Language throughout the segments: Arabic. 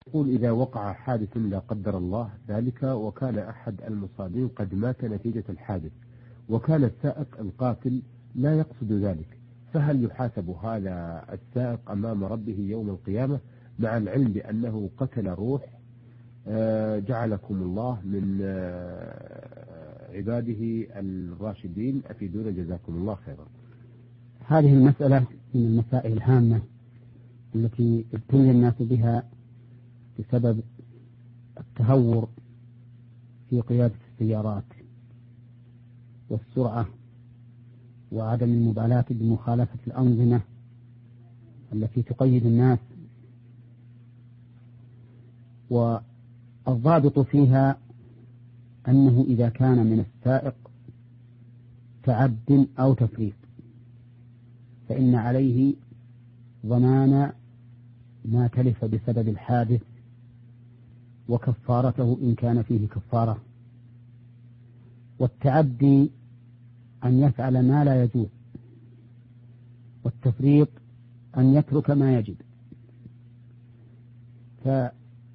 يقول إذا وقع حادث لا قدر الله ذلك وكان أحد المصابين قد مات نتيجة الحادث وكان السائق القاتل لا يقصد ذلك، فهل يحاسب هذا السائق أمام ربه يوم القيامة مع العلم بأنه قتل روح جعلكم الله من عباده الراشدين؟ أفيدونا جزاكم الله خيرا. هذه المسألة من المسائل الهامة التي ابتلي الناس بها بسبب التهور في قيادة السيارات والسرعة وعدم المبالاة بمخالفة الأنظمة التي تقيد الناس، والضابط فيها أنه إذا كان من السائق تعد أو تفريط فإن عليه ضمان ما تلف بسبب الحادث وكفارته إن كان فيه كفارة. والتعدي أن يفعل ما لا يجوز، والتفريط أن يترك ما يجب. فلو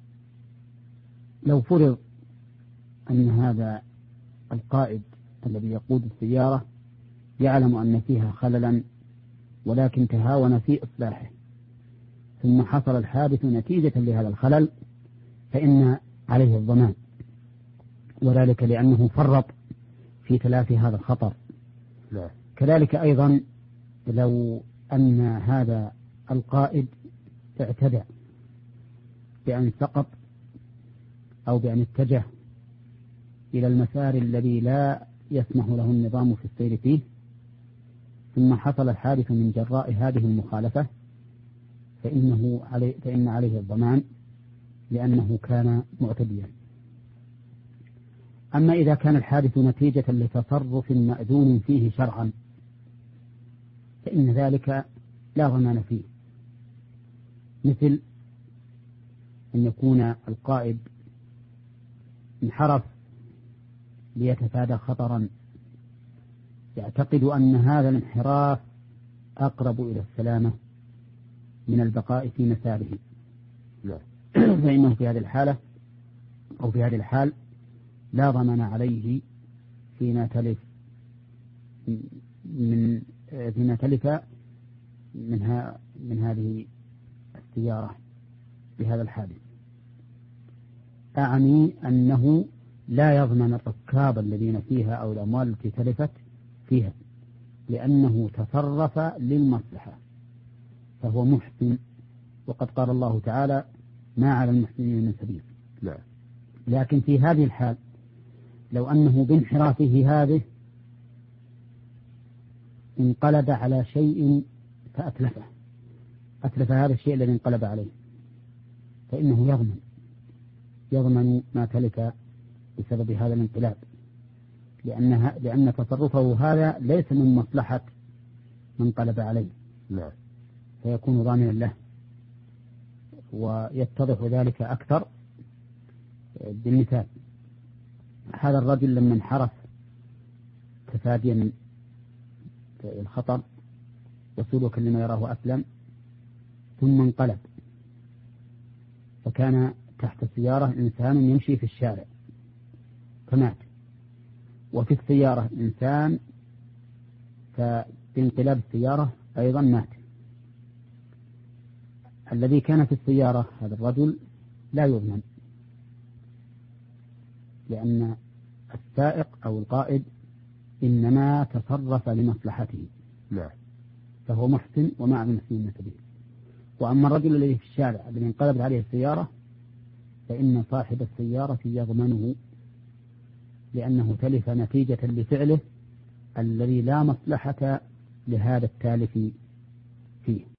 فرض أن هذا القائد الذي يقود السيارة يعلم أن فيها خللا ولكن تهاون في إصلاحه ثم حصل الحادث نتيجة لهذا الخلل فإن عليه الضمان، وذلك لأنه فرط في تلافي هذا الخطر. لا. كذلك أيضا لو أن هذا القائد اعتدى بأن سقط أو بأن اتجه إلى المسار الذي لا يسمح له النظام في السير فيه ثم حصل الحادث من جراء هذه المخالفة فإن عليه الضمان لأنه كان معتديا. أما إذا كان الحادث نتيجة لتصرف مأذون فيه شرعا فإن ذلك لا ضمان فيه، مثل أن يكون القائد انحرف ليتفادى خطرا يعتقد أن هذا الانحراف أقرب إلى السلامة من البقاء في مساره، فإنه في هذه الحالة أو في هذه الحال لا ضمان عليه فيما تلف من هذه السيارة بهذا الحادث. أعني أنه لا يضمن الركاب الذين فيها أو الأموال التي تلفت فيها لأنه تصرف للمصلحة فهو محسن، وقد قال الله تعالى ما على المحسنين من سبيل. لا. لكن في هذه الحال لو أنه بانحرافه هذه انقلب على شيء فأتلفه، أتلف هذا الشيء الذي انقلب عليه فإنه يضمن ما تلف بسبب هذا الانقلاب، لأن تصرفه هذا ليس من مصلحة من انقلب عليه. لا. فيكون ضامنا له. ويتضح ذلك أكثر بالمثال، هذا الرجل لما انحرف تفاديا الخطر وسلوكا لما يراه أسلم ثم انقلب فكان تحت السيارة إنسان يمشي في الشارع فمات، وفي السيارة إنسان فبانقلاب السيارة أيضا مات. الذي كان في السيارة هذا الرجل لا يضمن لأن السائق أو القائد إنما تصرف لمصلحته. لا. فهو محسن وما على المحسنين من سبيل. وأما الرجل الذي في الشارع الذي انقلبت عليه السيارة فإن صاحب السيارة يضمنه لأنه تلف نتيجة لفعله الذي لا مصلحة لهذا التالف فيه.